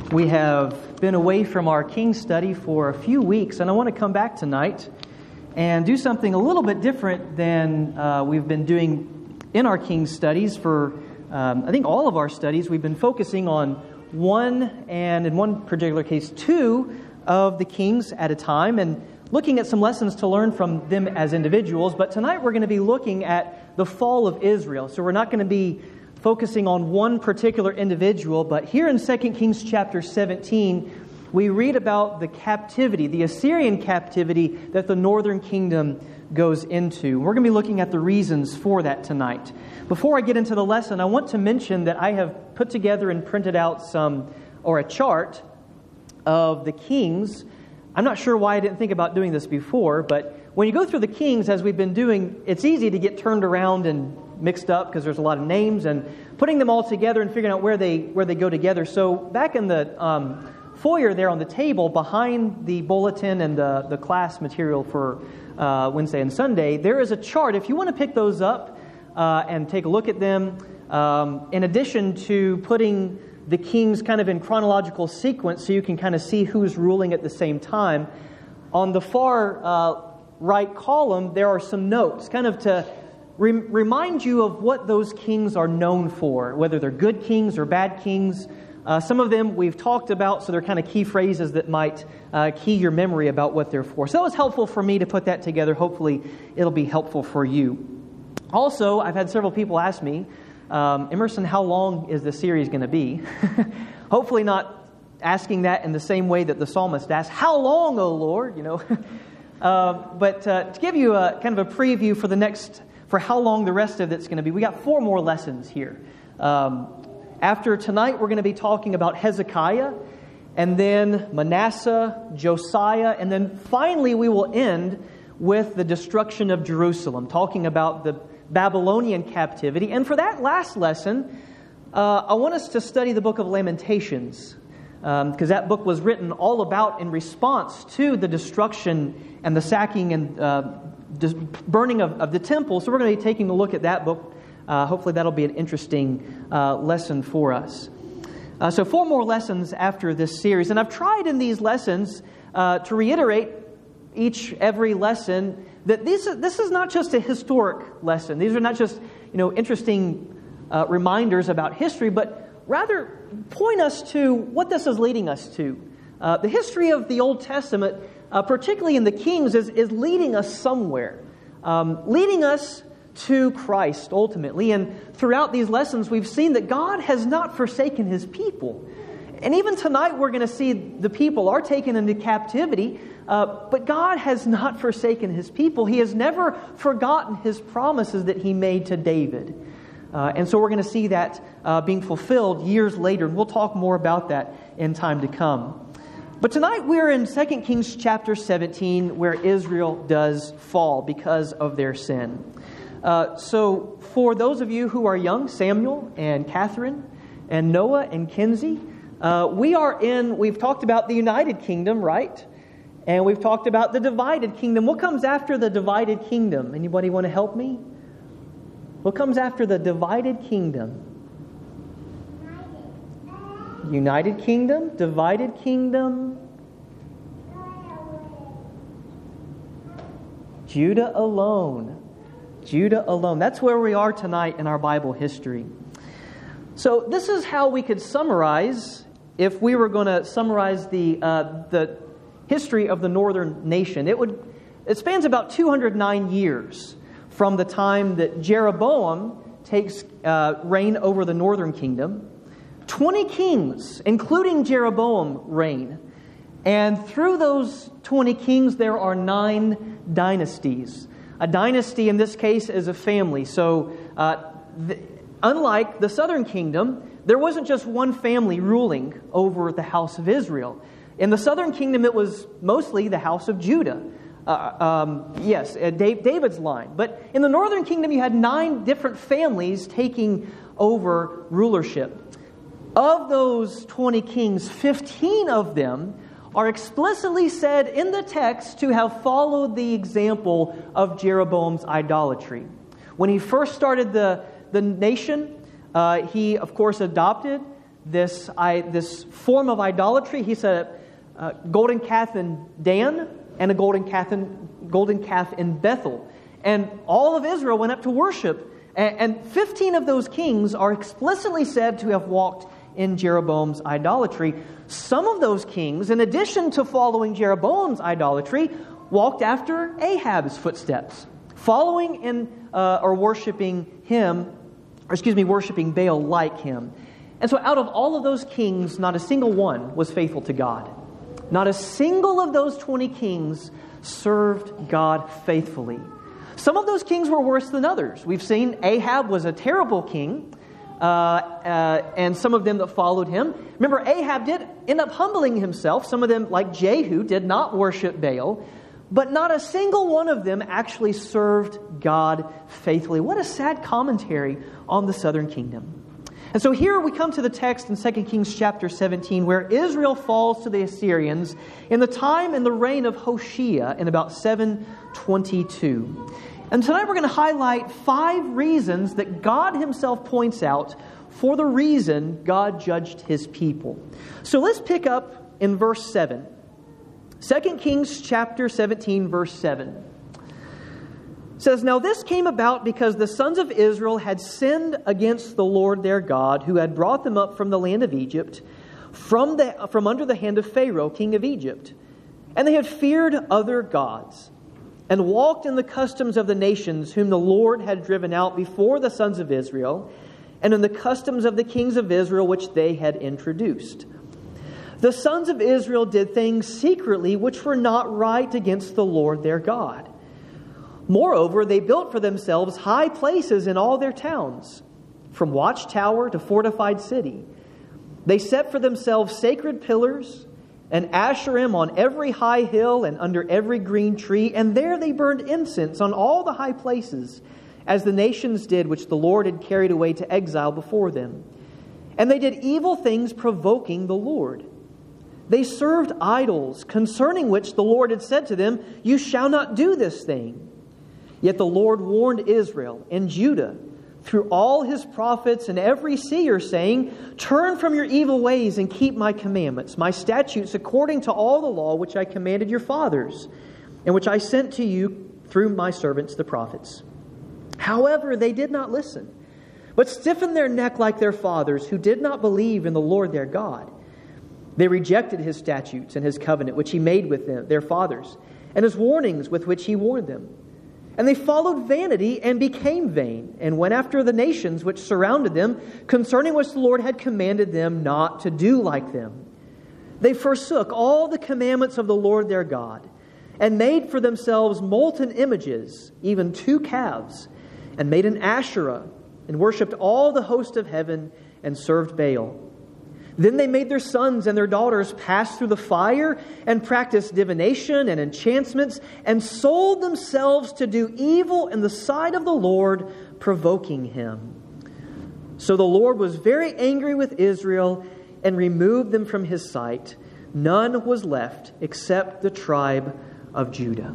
We have been away from our King study for a few weeks, and I want to come back tonight and do something a little bit different than we've been doing in our King studies for, I think, all of our studies. We've been focusing on one, and in one particular case, two of the kings at a time, and looking at some lessons to learn from them as individuals. But tonight we're going to be looking at the fall of Israel. So we're not going to be focusing on one particular individual, but here in 2 Kings chapter 17, we read about the captivity, the Assyrian captivity that the northern kingdom goes into. We're going to be looking at the reasons for that tonight. Before I get into the lesson, I want to mention that I have put together and printed out a chart of the kings. I'm not sure why I didn't think about doing this before, but when you go through the kings, as we've been doing, it's easy to get turned around and mixed up because there's a lot of names, and putting them all together and figuring out where they go together. So back in the foyer there on the table behind the bulletin and the class material for Wednesday and Sunday, there is a chart. If you want to pick those up and take a look at them, in addition to putting the kings kind of in chronological sequence so you can kind of see who's ruling at the same time, on the far right column there are some notes kind of to remind you of what those kings are known for, whether they're good kings or bad kings. Some of them we've talked about, so they're kind of key phrases that might key your memory about what they're for. So that was helpful for me to put that together. Hopefully it'll be helpful for you. Also, I've had several people ask me, Emerson, how long is the series going to be? Hopefully not asking that in the same way that the psalmist asked, how long, O Lord? But to give you a kind of a preview for how long the rest of it's going to be, we got 4 more lessons here. After tonight, we're going to be talking about Hezekiah, and then Manasseh, Josiah, and then finally we will end with the destruction of Jerusalem, talking about the Babylonian captivity. And for that last lesson, I want us to study the book of Lamentations, because that book was written all about in response to the destruction and the sacking and burning of the temple. So we're going to be taking a look at that book. Hopefully that'll be an interesting lesson for us. So 4 more lessons after this series. And I've tried in these lessons to reiterate every lesson that this is not just a historic lesson. These are not just interesting reminders about history, but rather point us to what this is leading us to. The history of the Old Testament, particularly in the Kings, is leading us somewhere, leading us to Christ ultimately. And throughout these lessons, we've seen that God has not forsaken His people. And even tonight, we're going to see the people are taken into captivity, but God has not forsaken His people. He has never forgotten His promises that He made to David. And so we're going to see that being fulfilled years later. And we'll talk more about that in time to come. But tonight we're in 2 Kings chapter 17, where Israel does fall because of their sin. So for those of you who are young, Samuel and Catherine and Noah and Kinsey, we've talked about the United Kingdom, right? And we've talked about the divided kingdom. What comes after the divided kingdom? Anybody want to help me? What comes after the divided kingdom? United kingdom, divided kingdom. Judah alone. Judah alone. That's where we are tonight in our Bible history. So this is how we could summarize, if we were going to summarize the history of the northern nation. It spans about 209 years from the time that Jeroboam takes reign over the northern kingdom. 20 kings, including Jeroboam, reign. And through those 20 kings, there are 9 dynasties. A dynasty in this case is a family. So unlike the southern kingdom, there wasn't just one family ruling over the house of Israel. In the southern kingdom, it was mostly the house of Judah. David's line. But in the northern kingdom, you had 9 different families taking over rulership. Of those 20 kings, 15 of them are explicitly said in the text to have followed the example of Jeroboam's idolatry. When he first started the nation, he, of course, adopted this form of idolatry. He set up a golden calf in Dan and a golden calf in Bethel. And all of Israel went up to worship. And 15 of those kings are explicitly said to have walked in Jeroboam's idolatry. Some of those kings, in addition to following Jeroboam's idolatry, walked after Ahab's footsteps, following or worshiping worshiping Baal like him. And so out of all of those kings, not a single one was faithful to God. Not a single of those 20 kings served God faithfully. Some of those kings were worse than others. We've seen Ahab was a terrible king, and some of them that followed him. Remember, Ahab did end up humbling himself. Some of them, like Jehu, did not worship Baal, but not a single one of them actually served God faithfully. What a sad commentary on the southern kingdom. And so here we come to the text in 2 Kings chapter 17 where Israel falls to the Assyrians in the time and the reign of Hoshea in about 722. And tonight we're going to highlight 5 reasons that God himself points out for the reason God judged his people. So let's pick up in verse 7. 2 Kings chapter 17 verse 7. It says, "Now this came about because the sons of Israel had sinned against the Lord their God, who had brought them up from the land of Egypt, from under the hand of Pharaoh, king of Egypt. And they had feared other gods, and walked in the customs of the nations whom the Lord had driven out before the sons of Israel, and in the customs of the kings of Israel which they had introduced. The sons of Israel did things secretly which were not right against the Lord their God. Moreover, they built for themselves high places in all their towns, from watchtower to fortified city. They set for themselves sacred pillars and Asherim on every high hill and under every green tree, and there they burned incense on all the high places, as the nations did which the Lord had carried away to exile before them. And they did evil things provoking the Lord. They served idols, concerning which the Lord had said to them, 'You shall not do this thing.' Yet the Lord warned Israel and Judah through all his prophets and every seer, saying, 'Turn from your evil ways and keep my commandments, my statutes, according to all the law which I commanded your fathers, and which I sent to you through my servants the prophets.' However, they did not listen, but stiffened their neck like their fathers, who did not believe in the Lord their God. They rejected his statutes and his covenant which he made with them, their fathers, and his warnings with which he warned them. And they followed vanity and became vain, and went after the nations which surrounded them, concerning which the Lord had commanded them not to do like them. They forsook all the commandments of the Lord their God, and made for themselves molten images, even 2 calves, and made an Asherah, and worshipped all the host of heaven, and served Baal. Then they made their sons and their daughters pass through the fire, and practiced divination and enchantments, and sold themselves to do evil in the sight of the Lord, provoking him. So the Lord was very angry with Israel, and removed them from his sight. None was left except the tribe of Judah."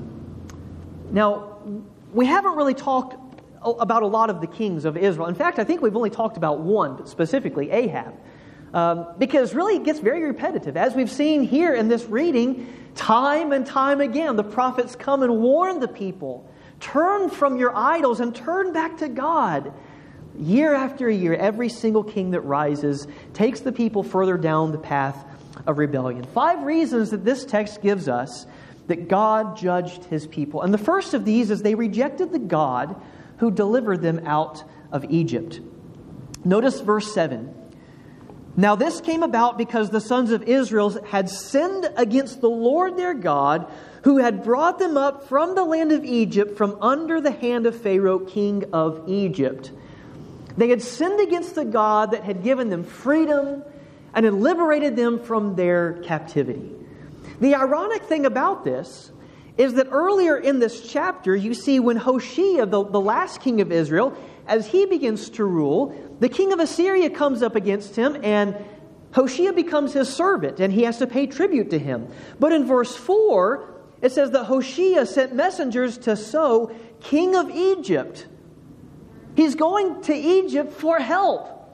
Now, we haven't really talked about a lot of the kings of Israel. In fact, I think we've only talked about one, specifically Ahab. Because really it gets very repetitive. As we've seen here in this reading, time and time again, the prophets come and warn the people, turn from your idols and turn back to God. Year after year, every single king that rises takes the people further down the path of rebellion. 5 reasons that this text gives us that God judged his people. And the first of these is they rejected the God who delivered them out of Egypt. Notice verse 7. "Now this came about because the sons of Israel had sinned against the Lord their God, who had brought them up from the land of Egypt, from under the hand of Pharaoh, king of Egypt." They had sinned against the God that had given them freedom and had liberated them from their captivity. The ironic thing about this is that earlier in this chapter, you see when Hoshea, the last king of Israel, as he begins to rule, the king of Assyria comes up against him, and Hoshea becomes his servant, and he has to pay tribute to him. But in verse 4, it says that Hoshea sent messengers to So, king of Egypt. He's going to Egypt for help.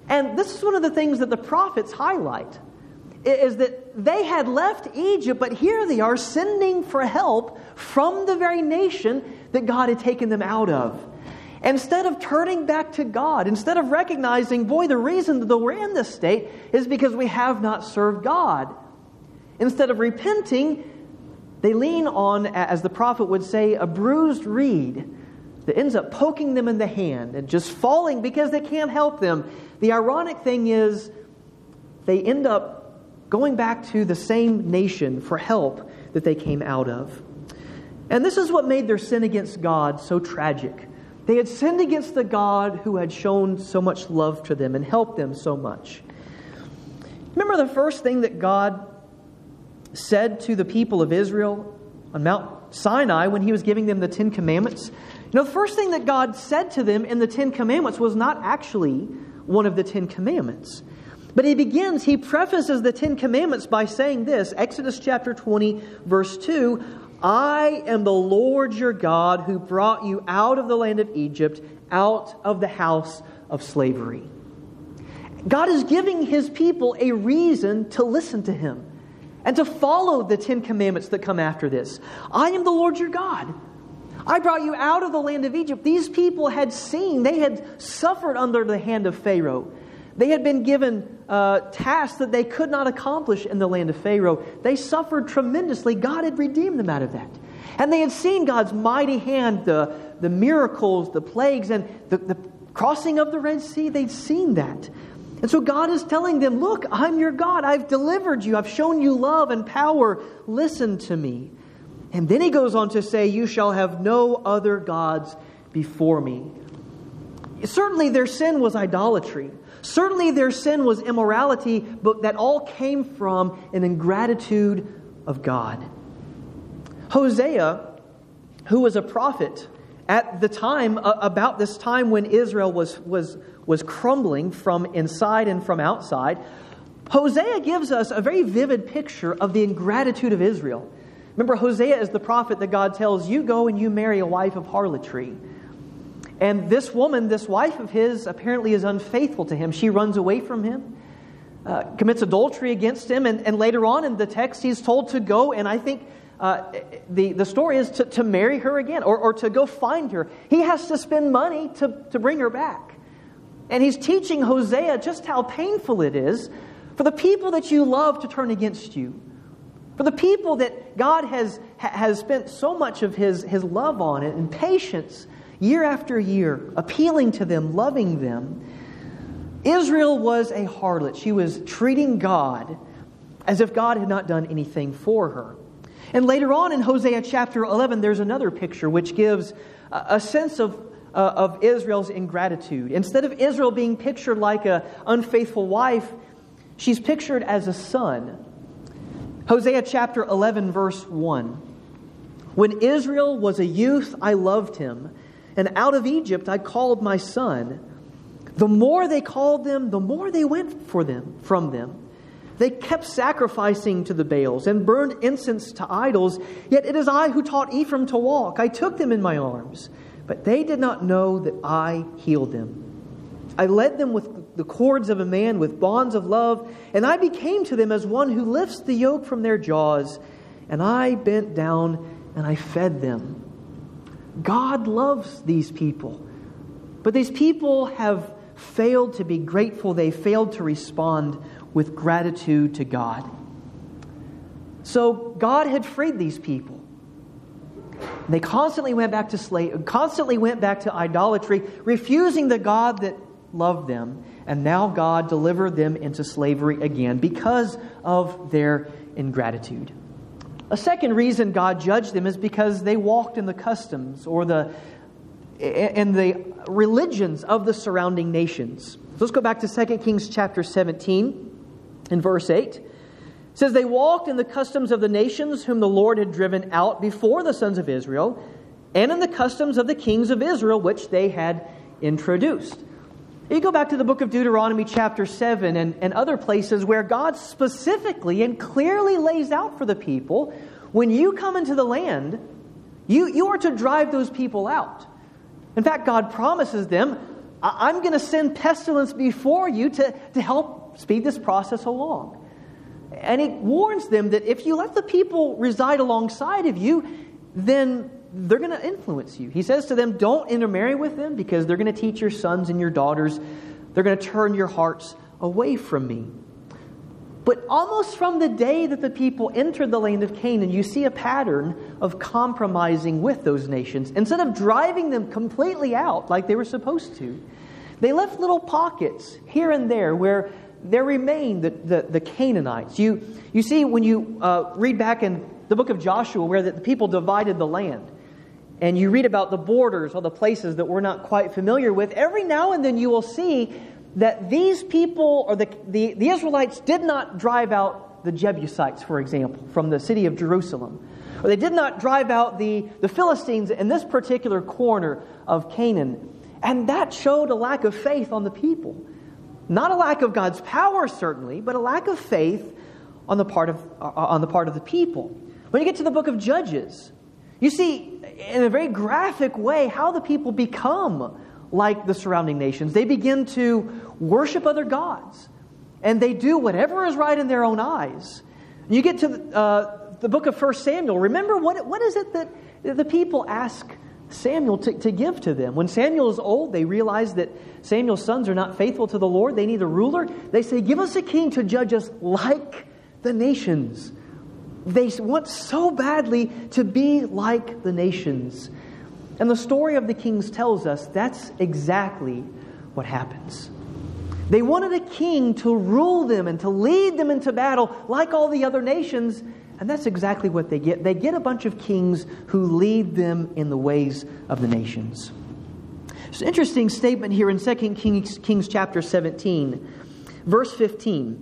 And this is one of the things that the prophets highlight, is that they had left Egypt, but here they are sending for help from the very nation that God had taken them out of. Instead of turning back to God, instead of recognizing, boy, the reason that we're in this state is because we have not served God. Instead of repenting, they lean on, as the prophet would say, a bruised reed that ends up poking them in the hand and just falling because they can't help them. The ironic thing is they end up going back to the same nation for help that they came out of. And this is what made their sin against God so tragic. They had sinned against the God who had shown so much love to them and helped them so much. Remember the first thing that God said to the people of Israel on Mount Sinai when He was giving them the Ten Commandments? The first thing that God said to them in the Ten Commandments was not actually one of the Ten Commandments. But He prefaces the Ten Commandments by saying this, Exodus chapter 20, verse 2, I am the Lord your God who brought you out of the land of Egypt, out of the house of slavery. God is giving His people a reason to listen to Him and to follow the Ten Commandments that come after this. I am the Lord your God. I brought you out of the land of Egypt. These people had seen, they had suffered under the hand of Pharaoh. They had been given tasks that they could not accomplish in the land of Pharaoh. They suffered tremendously. God had redeemed them out of that. And they had seen God's mighty hand, the miracles, the plagues, and the crossing of the Red Sea. They'd seen that. And so God is telling them, look, I'm your God. I've delivered you. I've shown you love and power. Listen to me. And then He goes on to say, you shall have no other gods before me. Certainly their sin was idolatry. Certainly their sin was immorality, but that all came from an ingratitude of God. Hosea, who was a prophet at the time, about this time when Israel was crumbling from inside and from outside, Hosea gives us a very vivid picture of the ingratitude of Israel. Remember, Hosea is the prophet that God tells, you go and you marry a wife of harlotry. And this woman, this wife of his, apparently is unfaithful to him. She runs away from him, commits adultery against him, and later on in the text he's told to go, and I think the story is to marry her again, or to go find her. He has to spend money to bring her back. And he's teaching Hosea just how painful it is for the people that you love to turn against you. For the people that God has spent so much of His love on it and patience year after year, appealing to them, loving them. Israel was a harlot. She was treating God as if God had not done anything for her. And later on in Hosea chapter 11, there's another picture which gives a sense of Israel's ingratitude. Instead of Israel being pictured like an unfaithful wife, she's pictured as a son. Hosea chapter 11, verse 1. When Israel was a youth, I loved him, and out of Egypt I called my son. The more they called them, the more they went from them. They kept sacrificing to the Baals and burned incense to idols. Yet it is I who taught Ephraim to walk. I took them in my arms, but they did not know that I healed them. I led them with the cords of a man, with bonds of love, and I became to them as one who lifts the yoke from their jaws. And I bent down and I fed them. God loves these people, but these people have failed to be grateful. They failed to respond with gratitude to God. So God had freed these people. They constantly went back to idolatry, refusing the God that loved them. And now God delivered them into slavery again because of their ingratitude. A second reason God judged them is because they walked in the customs or in the religions of the surrounding nations. So let's go back to 2 Kings chapter 17 in verse 8. It says, they walked in the customs of the nations whom the Lord had driven out before the sons of Israel, and in the customs of the kings of Israel which they had introduced. You go back to the book of Deuteronomy chapter 7 and other places where God specifically and clearly lays out for the people, when you come into the land, you are to drive those people out. In fact, God promises them, I'm going to send pestilence before you to help speed this process along. And he warns them that if you let the people reside alongside of you, then they're going to influence you. He says to them, don't intermarry with them because they're going to teach your sons and your daughters. They're going to turn your hearts away from me. But almost from the day that the people entered the land of Canaan, you see a pattern of compromising with those nations. Instead of driving them completely out like they were supposed to, they left little pockets here and there where there remained the Canaanites. You see when you read back in the book of Joshua where the people divided the land, and you read about the borders or the places that we're not quite familiar with, every now and then you will see that these people, or the Israelites, did not drive out the Jebusites, for example, from the city of Jerusalem. Or they did not drive out the Philistines in this particular corner of Canaan. And that showed a lack of faith on the people. Not a lack of God's power, certainly, but a lack of faith on the part of the people. When you get to the book of Judges, you see in a very graphic way how the people become like the surrounding nations. They begin to worship other gods, and they do whatever is right in their own eyes. You get to the book of 1 Samuel. Remember, what is it that the people ask Samuel to give to them? When Samuel is old, they realize that Samuel's sons are not faithful to the Lord. They need a ruler. They say, give us a king to judge us like the nations. They want so badly to be like the nations. And the story of the kings tells us that's exactly what happens. They wanted a king to rule them and to lead them into battle like all the other nations. And that's exactly what they get. They get a bunch of kings who lead them in the ways of the nations. There's an interesting statement here in 2 Kings chapter 17, verse 15.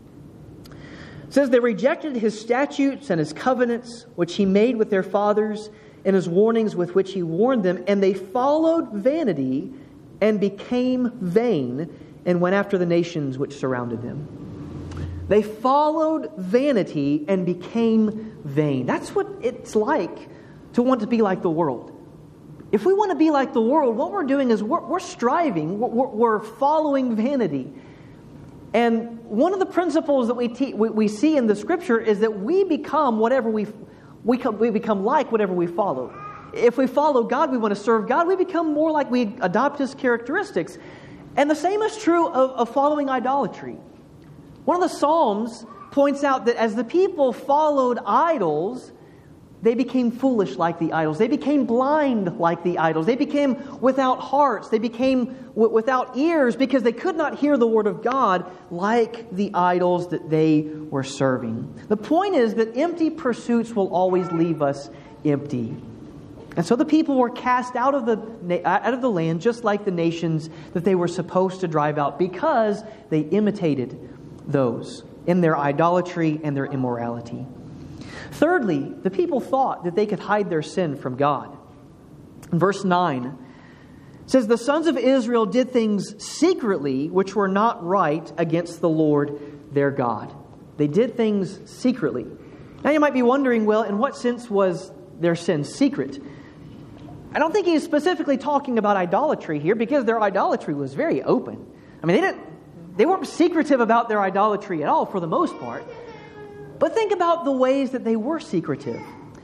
It says, they rejected his statutes and his covenants, which he made with their fathers, and his warnings with which he warned them, and they followed vanity and became vain and went after the nations which surrounded them. They followed vanity and became vain. That's what it's like to want to be like the world. If we want to be like the world, what we're doing is we're striving, we're following vanity. And one of the principles that we see in the Scripture is that we become whatever we become like whatever we follow. If we follow God, we want to serve God, we become more like we adopt His characteristics. And the same is true of following idolatry. One of the Psalms points out that as the people followed idols, they became foolish like the idols. They became blind like the idols. They became without hearts. They became without ears because they could not hear the Word of God like the idols that they were serving. The point is that empty pursuits will always leave us empty. And so the people were cast out of the land just like the nations that they were supposed to drive out because they imitated those in their idolatry and their immorality. Thirdly, the people thought that they could hide their sin from God. In verse 9, it says, the sons of Israel did things secretly which were not right against the Lord their God. They did things secretly. Now you might be wondering, well, in what sense was their sin secret? I don't think he's specifically talking about idolatry here because their idolatry was very open. I mean, they weren't secretive about their idolatry at all for the most part. But think about the ways that they were secretive.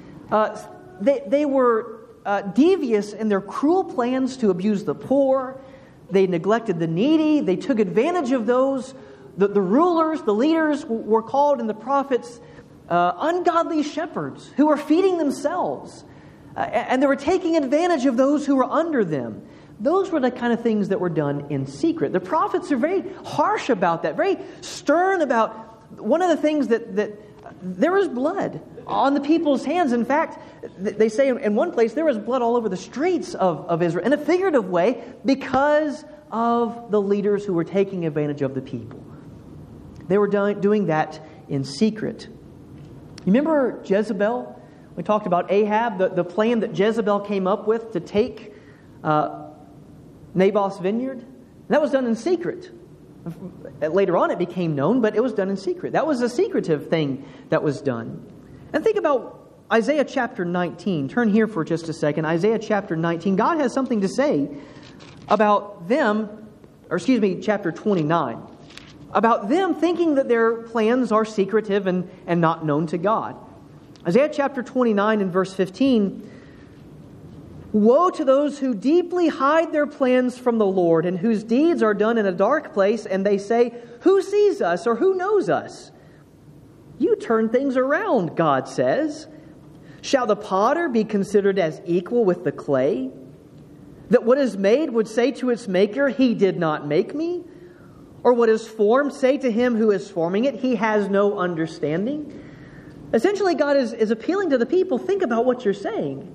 They were devious in their cruel plans to abuse the poor. They neglected the needy. They took advantage of those. The rulers, the leaders were called in the prophets ungodly shepherds who were feeding themselves. And they were taking advantage of those who were under them. Those were the kind of things that were done in secret. The prophets are very harsh about that, very stern about one of the things that there was blood on the people's hands. In fact, they say in one place there was blood all over the streets of Israel in a figurative way because of the leaders who were taking advantage of the people. They were doing that in secret. You remember Jezebel? We talked about Ahab, the plan that Jezebel came up with to take Naboth's vineyard. That was done in secret. Later on it became known, but it was done in secret. That was a secretive thing that was done. And think about Isaiah chapter 19. Turn here for just a second. Isaiah chapter 19. God has something to say about them, chapter 29, about them thinking that their plans are secretive and not known to God. Isaiah chapter 29 and verse 15, "Woe to those who deeply hide their plans from the Lord, and whose deeds are done in a dark place, and they say, 'Who sees us, or who knows us?' You turn things around," God says. "Shall the potter be considered as equal with the clay? That what is made would say to its maker, 'He did not make me?' Or what is formed say to him who is forming it, 'He has no understanding?'" Essentially, God is appealing to the people. Think about what you're saying.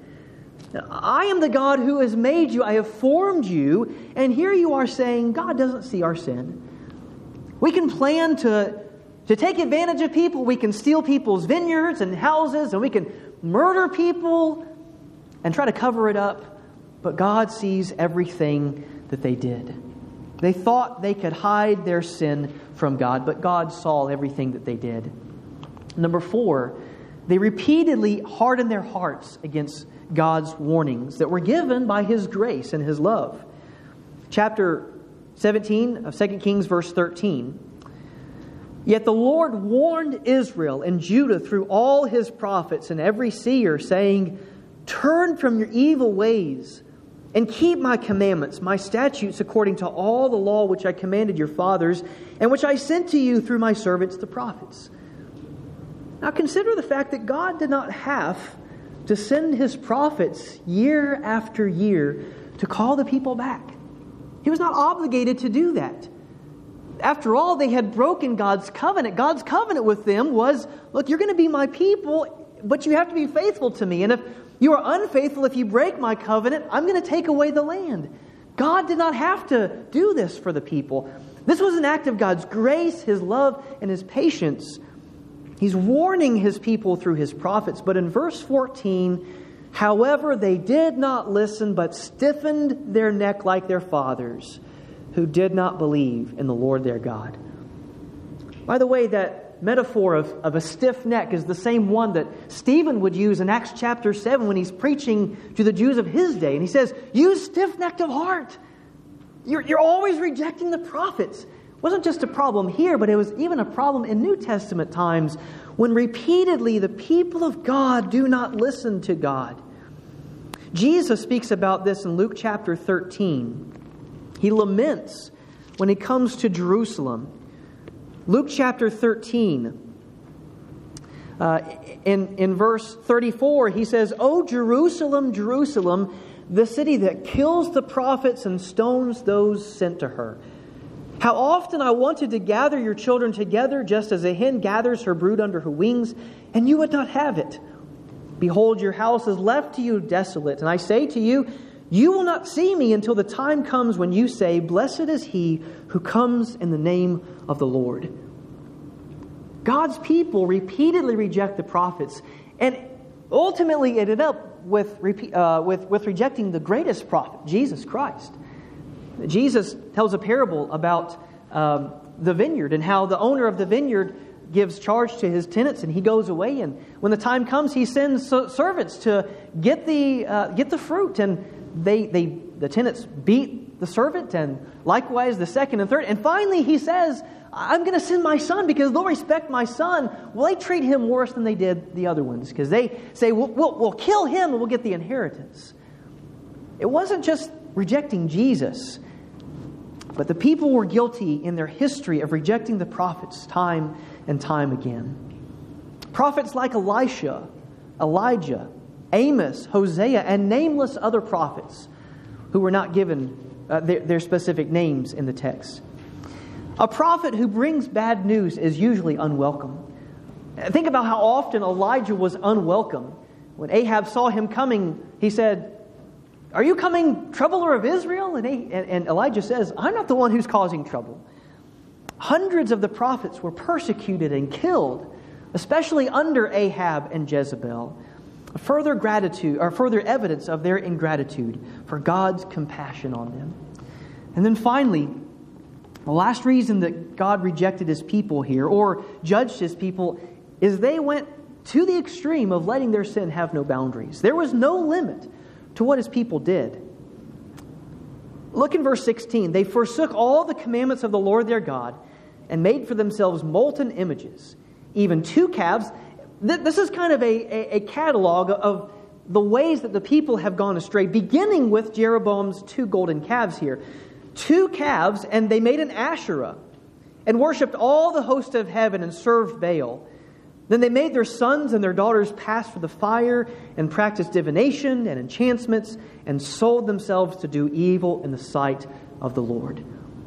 I am the God who has made you. I have formed you. And here you are saying, God doesn't see our sin. We can plan to take advantage of people. We can steal people's vineyards and houses. And we can murder people and try to cover it up. But God sees everything that they did. They thought they could hide their sin from God, but God saw everything that they did. Number 4, they repeatedly hardened their hearts against God's warnings that were given by His grace and His love. Chapter 17 of 2 Kings, verse 13. "Yet the Lord warned Israel and Judah through all His prophets and every seer, saying, 'Turn from your evil ways and keep my commandments, my statutes, according to all the law which I commanded your fathers, and which I sent to you through my servants the prophets.'" Now consider the fact that God did not have to send His prophets year after year to call the people back. He was not obligated to do that. After all, they had broken God's covenant. God's covenant with them was, look, you're going to be my people, but you have to be faithful to me. And if you are unfaithful, if you break my covenant, I'm going to take away the land. God did not have to do this for the people. This was an act of God's grace, His love, and His patience. He's warning His people through His prophets. But in verse 14, "However, they did not listen, but stiffened their neck like their fathers, who did not believe in the Lord their God." By the way, that metaphor of a stiff neck is the same one that Stephen would use in Acts chapter 7 when he's preaching to the Jews of his day. And he says, "You stiff-necked of heart. You're always rejecting the prophets." It wasn't just a problem here, but it was even a problem in New Testament times when repeatedly the people of God do not listen to God. Jesus speaks about this in Luke chapter 13. He laments when he comes to Jerusalem. Luke chapter 13, in verse 34, he says, "O Jerusalem, Jerusalem, the city that kills the prophets and stones those sent to her. How often I wanted to gather your children together, just as a hen gathers her brood under her wings, and you would not have it. Behold, your house is left to you desolate. And I say to you, you will not see me until the time comes when you say, 'Blessed is he who comes in the name of the Lord.'" God's people repeatedly reject the prophets, and ultimately it ended up with rejecting the greatest prophet, Jesus Christ. Jesus tells a parable about the vineyard and how the owner of the vineyard gives charge to his tenants, and he goes away. And when the time comes, he sends servants to get the fruit, and the tenants beat the servant, and likewise the second and third. And finally, he says, "I'm going to send my son because they'll respect my son." Well, they treat him worse than they did the other ones because they say, "We'll kill him and we'll get the inheritance." It wasn't just rejecting Jesus, but the people were guilty in their history of rejecting the prophets time and time again. Prophets like Elisha, Elijah, Amos, Hosea, and nameless other prophets who were not given their specific names in the text. A prophet who brings bad news is usually unwelcome. Think about how often Elijah was unwelcome. When Ahab saw him coming, he said, "Are you coming, troubler of Israel?" And Elijah says, "I'm not the one who's causing trouble." Hundreds of the prophets were persecuted and killed, especially under Ahab and Jezebel. Further evidence of their ingratitude for God's compassion on them. And then finally, the last reason that God rejected His people here, or judged His people, is they went to the extreme of letting their sin have no boundaries. There was no limit to what His people did. Look in verse 16. They forsook all the commandments of the Lord their God and made for themselves molten images, even 2 calves. This is kind of a catalog of the ways that the people have gone astray, beginning with Jeroboam's 2 golden calves here. 2 calves, and they made an Asherah and worshipped all the host of heaven and served Baal. Then they made their sons and their daughters pass for the fire and practiced divination and enchantments and sold themselves to do evil in the sight of the Lord.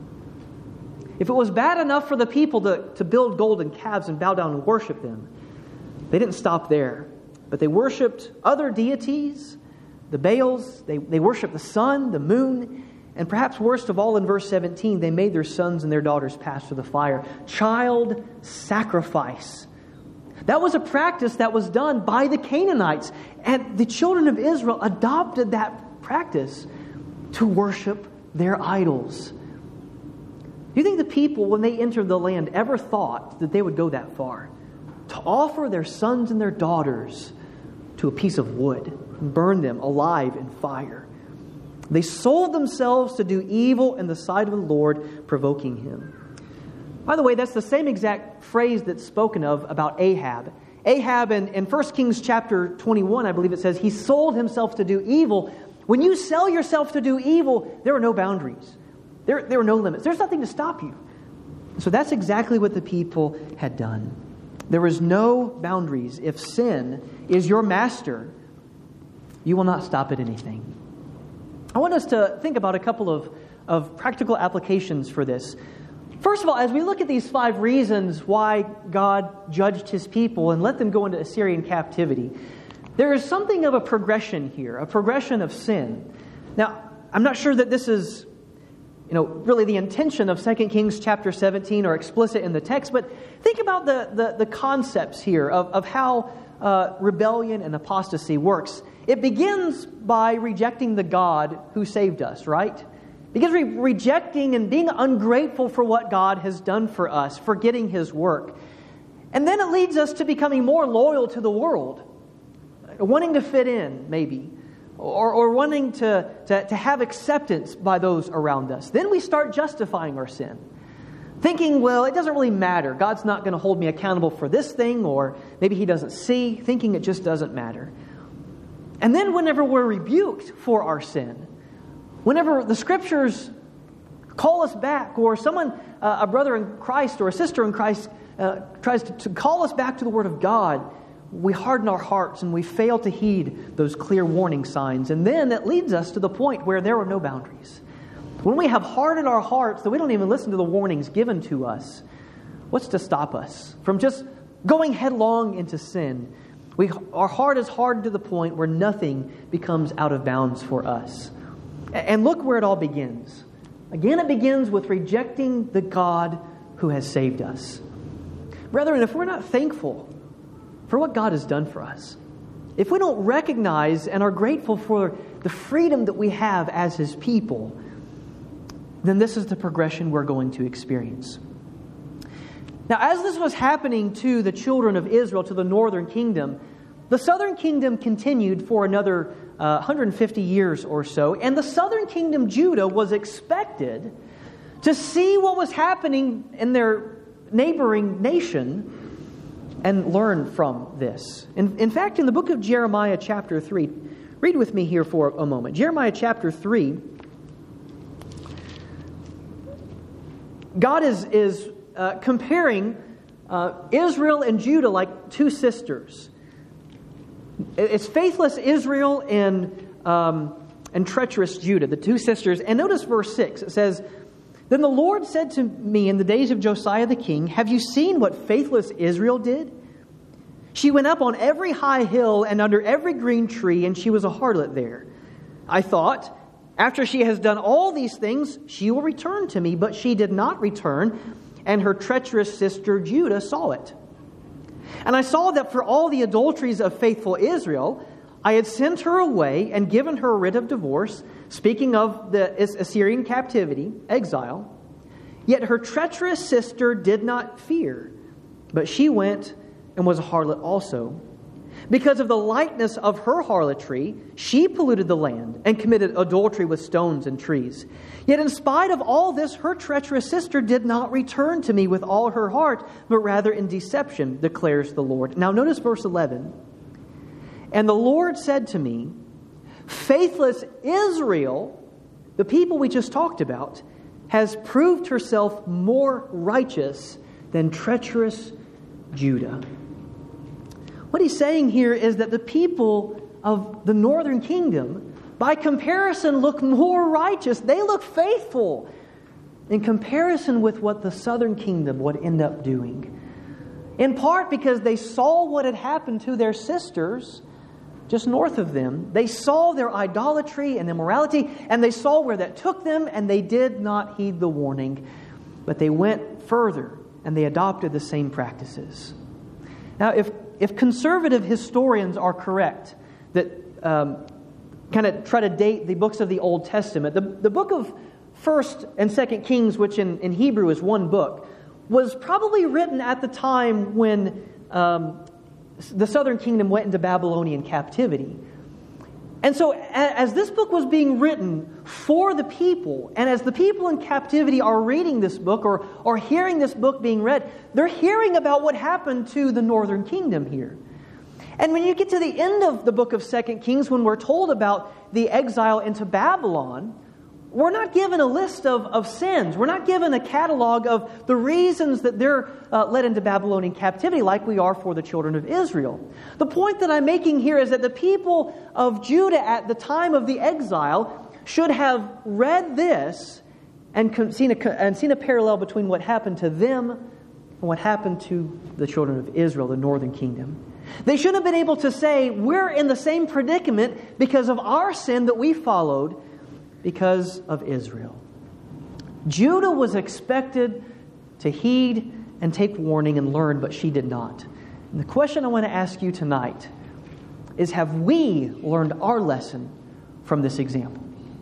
If it was bad enough for the people to build golden calves and bow down and worship them, they didn't stop there. But they worshipped other deities, the Baals. They worshipped the sun, the moon, and perhaps worst of all in verse 17, they made their sons and their daughters pass through the fire. Child sacrifice. That was a practice that was done by the Canaanites. And the children of Israel adopted that practice to worship their idols. Do you think the people, when they entered the land, ever thought that they would go that far? To offer their sons and their daughters to a piece of wood and burn them alive in fire. They sold themselves to do evil in the sight of the Lord, provoking Him. By the way, that's the same exact phrase that's spoken of about Ahab. Ahab in 1 Kings chapter 21, I believe it says, he sold himself to do evil. When you sell yourself to do evil, there are no boundaries. There are no limits. There's nothing to stop you. So that's exactly what the people had done. There was no boundaries. If sin is your master, you will not stop at anything. I want us to think about a couple of practical applications for this. First of all, as we look at these 5 reasons why God judged His people and let them go into Assyrian captivity, there is something of a progression here, a progression of sin. Now, I'm not sure that this is really the intention of 2 Kings chapter 17 or explicit in the text, but think about the concepts here of how rebellion and apostasy works. It begins by rejecting the God who saved us, right? Because rejecting and being ungrateful for what God has done for us, forgetting His work. And then it leads us to becoming more loyal to the world, wanting to fit in, maybe, or wanting to have acceptance by those around us. Then we start justifying our sin, thinking, well, it doesn't really matter. God's not going to hold me accountable for this thing, or maybe He doesn't see, thinking it just doesn't matter. And then whenever we're rebuked for our sin, whenever the Scriptures call us back, or someone, a brother in Christ or a sister in Christ, tries to call us back to the Word of God, we harden our hearts and we fail to heed those clear warning signs. And then it leads us to the point where there are no boundaries. When we have hardened our hearts that we don't even listen to the warnings given to us, what's to stop us from just going headlong into sin? Our heart is hardened to the point where nothing becomes out of bounds for us. And look where it all begins. Again, it begins with rejecting the God who has saved us. Brethren, if we're not thankful for what God has done for us, if we don't recognize and are grateful for the freedom that we have as His people, then this is the progression we're going to experience. Now, as this was happening to the children of Israel, to the northern kingdom, the southern kingdom continued for another 150 years or so, and the southern kingdom, Judah, was expected to see what was happening in their neighboring nation and learn from this. In fact, in the book of Jeremiah chapter 3, read with me here for a moment. Jeremiah chapter 3, God is comparing Israel and Judah like 2 sisters. It's faithless Israel and treacherous Judah, the 2 sisters. And notice verse 6. It says, "Then the Lord said to me in the days of Josiah the king, have you seen what faithless Israel did? She went up on every high hill and under every green tree, and she was a harlot there. I thought, after she has done all these things, she will return to me. But she did not return, and her treacherous sister Judah saw it. And I saw that for all the adulteries of faithful Israel, I had sent her away and given her a writ of divorce," speaking of the Assyrian captivity, exile. "Yet her treacherous sister did not fear, but she went and was a harlot also. Because of the lightness of her harlotry, she polluted the land and committed adultery with stones and trees. Yet in spite of all this, her treacherous sister did not return to me with all her heart, but rather in deception, declares the Lord. Now notice verse 11. And the Lord said to me, faithless Israel, the people we just talked about, has proved herself more righteous than treacherous Judah. What he's saying here is that the people of the northern kingdom, by comparison, look more righteous. They look faithful in comparison with what the southern kingdom would end up doing. In part because they saw what had happened to their sisters just north of them. They saw their idolatry and immorality, and they saw where that took them, and they did not heed the warning. But they went further, and they adopted the same practices. Now, if conservative historians are correct, that kind of try to date the books of the Old Testament, the book of 1st and 2nd Kings, which in Hebrew is one book, was probably written at the time when the southern kingdom went into Babylonian captivity. And so as this book was being written for the people, and as the people in captivity are reading this book or hearing this book being read, they're hearing about what happened to the northern kingdom here. And when you get to the end of the book of 2 Kings, when we're told about the exile into Babylon, we're not given a list of sins. We're not given a catalog of the reasons that they're led into Babylonian captivity like we are for the children of Israel. The point that I'm making here is that the people of Judah at the time of the exile should have read this and seen a parallel between what happened to them and what happened to the children of Israel, the northern kingdom. They should have been able to say, we're in the same predicament because of our sin that we followed, because of Israel. Judah was expected to heed and take warning and learn, but she did not. And the question I want to ask you tonight is, have we learned our lesson from this example?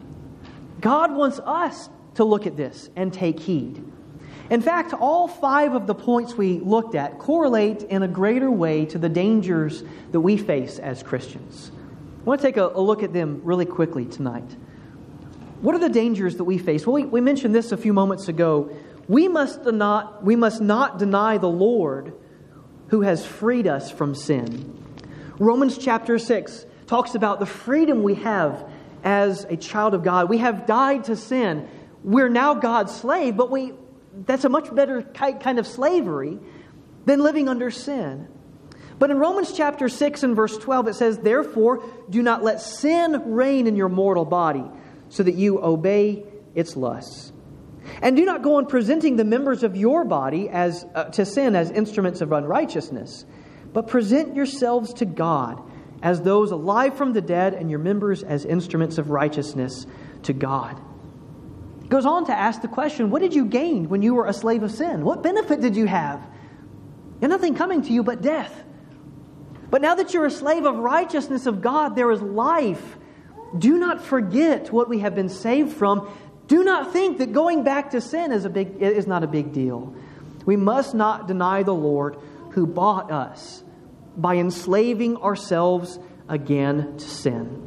God wants us to look at this and take heed. In fact, all 5 of the points we looked at correlate in a greater way to the dangers that we face as Christians. I want to take a look at them really quickly tonight. What are the dangers that we face? Well, we mentioned this a few moments ago. We must not deny the Lord who has freed us from sin. Romans chapter 6 talks about the freedom we have as a child of God. We have died to sin. We're now God's slave, but that's a much better kind of slavery than living under sin. But in Romans chapter 6 and verse 12 it says, therefore, do not let sin reign in your mortal body, so that you obey its lusts. And do not go on presenting the members of your body to sin as instruments of unrighteousness, but present yourselves to God as those alive from the dead, and your members as instruments of righteousness to God. It goes on to ask the question, what did you gain when you were a slave of sin? What benefit did you have? And nothing coming to you but death. But now that you're a slave of righteousness of God, there is life. Do not forget what we have been saved from. Do not think that going back to sin is not a big deal. We must not deny the Lord who bought us by enslaving ourselves again to sin.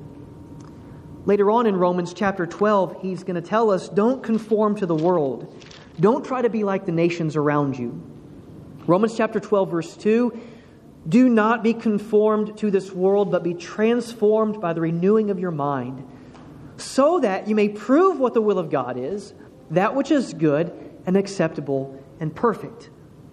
Later on in Romans chapter 12, he's going to tell us, don't conform to the world. Don't try to be like the nations around you. Romans chapter 12, verse 2, do not be conformed to this world, but be transformed by the renewing of your mind, so that you may prove what the will of God is, that which is good and acceptable and perfect.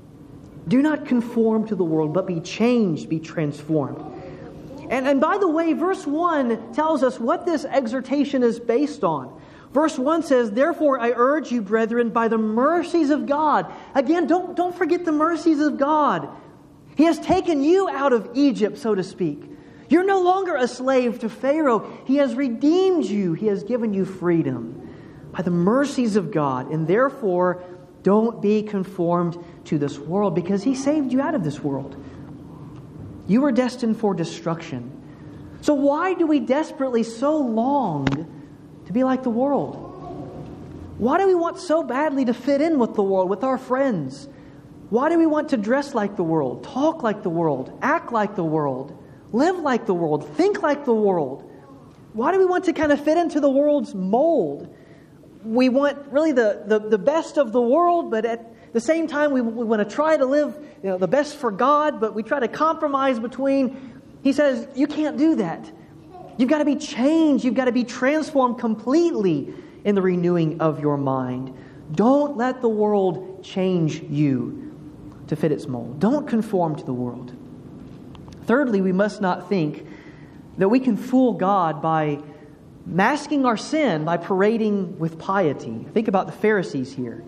Do not conform to the world, but be changed, be transformed. And by the way, verse 1 tells us what this exhortation is based on. Verse 1 says, therefore I urge you, brethren, by the mercies of God. Again, don't forget the mercies of God. He has taken you out of Egypt, so to speak. You're no longer a slave to Pharaoh. He has redeemed you. He has given you freedom by the mercies of God. And therefore, don't be conformed to this world, because He saved you out of this world. You were destined for destruction. So why do we desperately so long to be like the world? Why do we want so badly to fit in with the world, with our friends? Why do we want to dress like the world, talk like the world, act like the world, live like the world, think like the world. Why do we want to kind of fit into the world's mold? We want really the best of the world, but at the same time we want to try to live the best for God, but we try to compromise between. He says, you can't do that. You've got to be changed. You've got to be transformed completely in the renewing of your mind. Don't let the world change you to fit its mold. Don't conform to the world. Thirdly, we must not think that we can fool God by masking our sin by parading with piety. Think about the Pharisees here.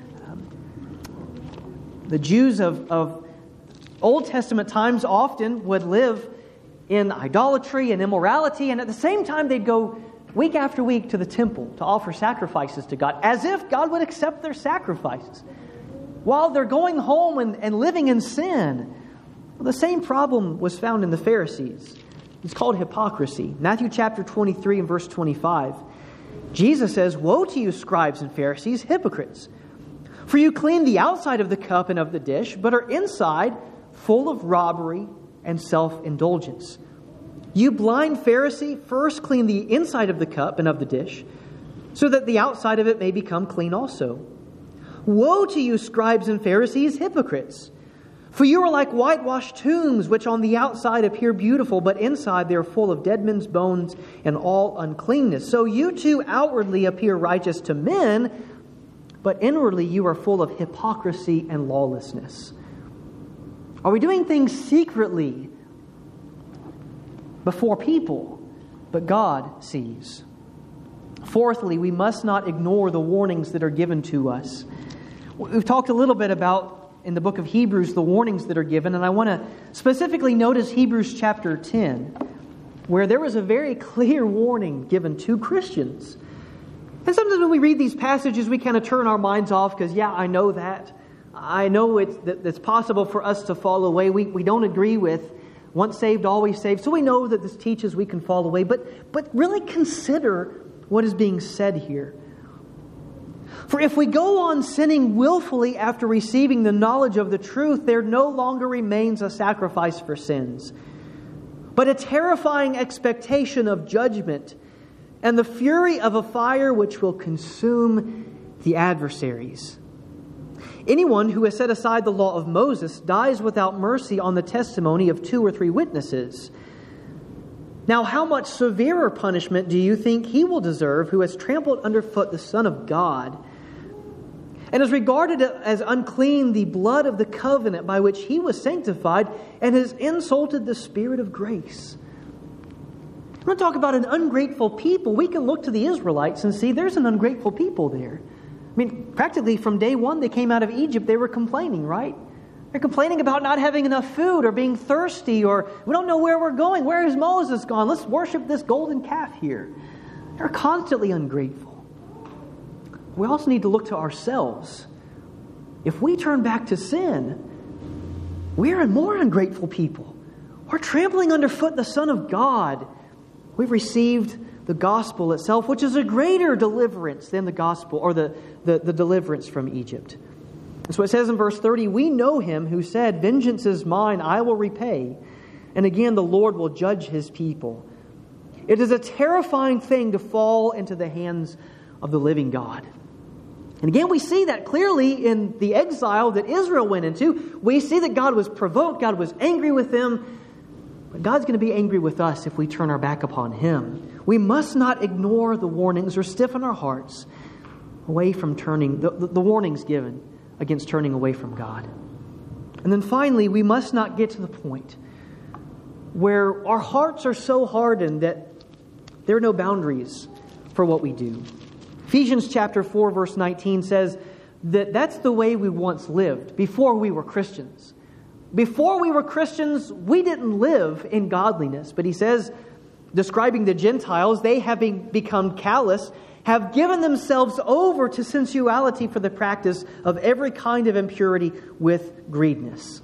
The Jews of Old Testament times often would live in idolatry and immorality, and at the same time they'd go week after week to the temple to offer sacrifices to God, as if God would accept their sacrifices, while they're going home and living in sin. Well, the same problem was found in the Pharisees. It's called hypocrisy. Matthew chapter 23 and verse 25. Jesus says, "Woe to you, scribes and Pharisees, hypocrites! For you clean the outside of the cup and of the dish, but are inside full of robbery and self-indulgence. You blind Pharisee, first clean the inside of the cup and of the dish, so that the outside of it may become clean also. Woe to you, scribes and Pharisees, hypocrites! For you are like whitewashed tombs, which on the outside appear beautiful, but inside they are full of dead men's bones and all uncleanness. So you too outwardly appear righteous to men, but inwardly you are full of hypocrisy and lawlessness." Are we doing things secretly before people, but God sees? Fourthly, we must not ignore the warnings that are given to us. We've talked a little bit about, in the book of Hebrews, the warnings that are given, and I want to specifically notice Hebrews chapter 10, where there was a very clear warning given to Christians. And sometimes when we read these passages, we kind of turn our minds off because, yeah, I know that. I know it's possible for us to fall away. We don't agree with once saved, always saved. So we know that this teaches we can fall away. But really consider what is being said here. For if we go on sinning willfully after receiving the knowledge of the truth, there no longer remains a sacrifice for sins, but a terrifying expectation of judgment and the fury of a fire which will consume the adversaries. Anyone who has set aside the law of Moses dies without mercy on the testimony of 2 or 3 witnesses. Now, how much severer punishment do you think he will deserve who has trampled underfoot the Son of God and has regarded as unclean the blood of the covenant by which he was sanctified and has insulted the Spirit of grace? I'm going to talk about an ungrateful people. We can look to the Israelites and see there's an ungrateful people there. I mean, practically from day one they came out of Egypt, they were complaining, right? They're complaining about not having enough food or being thirsty, or we don't know where we're going. Where has Moses gone? Let's worship this golden calf here. They're constantly ungrateful. We also need to look to ourselves. If we turn back to sin, we're a more ungrateful people. We're trampling underfoot the Son of God. We've received the gospel itself, which is a greater deliverance than the gospel or the deliverance from Egypt. And so it says in verse 30, "We know him who said, 'Vengeance is mine, I will repay.' And again, the Lord will judge his people." It is a terrifying thing to fall into the hands of the living God. And again, we see that clearly in the exile that Israel went into. We see that God was provoked, God was angry with them. But God's going to be angry with us if we turn our back upon Him. We must not ignore the warnings or stiffen our hearts away from turning, the warnings given against turning away from God. And then finally, we must not get to the point where our hearts are so hardened that there are no boundaries for what we do. Ephesians chapter 4, verse 19 says that that's the way we once lived before we were Christians. Before we were Christians, we didn't live in godliness. But he says, describing the Gentiles, they having become callous, have given themselves over to sensuality for the practice of every kind of impurity with greediness.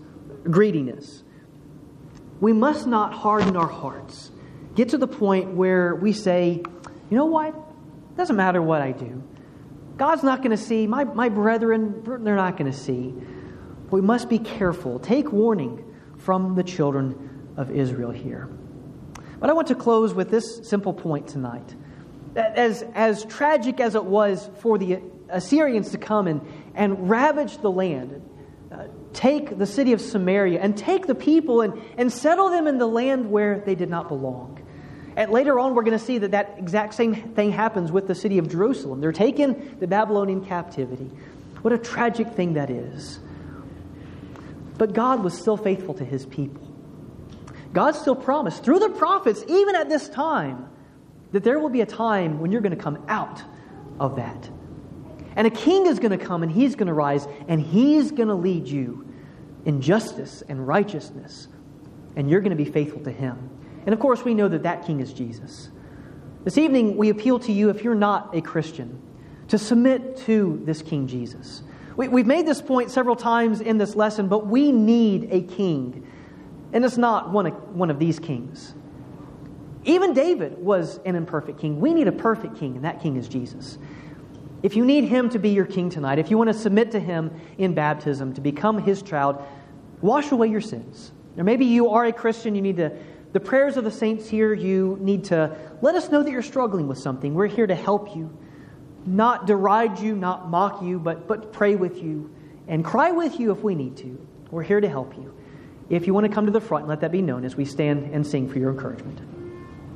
We must not harden our hearts. Get to the point where we say, you know what? It doesn't matter what I do. God's not going to see. My brethren, they're not going to see. We must be careful. Take warning from the children of Israel here. But I want to close with this simple point tonight. As tragic as it was for the Assyrians to come and ravage the land, take the city of Samaria and take the people and settle them in the land where they did not belong. And later on, we're going to see that exact same thing happens with the city of Jerusalem. They're taken to Babylonian captivity. What a tragic thing that is. But God was still faithful to His people. God still promised through the prophets, even at this time, that there will be a time when you're going to come out of that. And a king is going to come and he's going to rise and he's going to lead you in justice and righteousness. And you're going to be faithful to him. And of course, we know that king is Jesus. This evening, we appeal to you, if you're not a Christian, to submit to this King Jesus. We've made this point several times in this lesson, but we need a king. And it's not one of these kings. Even David was an imperfect king. We need a perfect king, and that king is Jesus. If you need him to be your king tonight, if you want to submit to him in baptism, to become his child, wash away your sins. Or maybe you are a Christian, you need the prayers of the saints here, you need to let us know that you're struggling with something. We're here to help you, not deride you, not mock you, but pray with you and cry with you if we need to. We're here to help you. If you want to come to the front, let that be known as we stand and sing for your encouragement.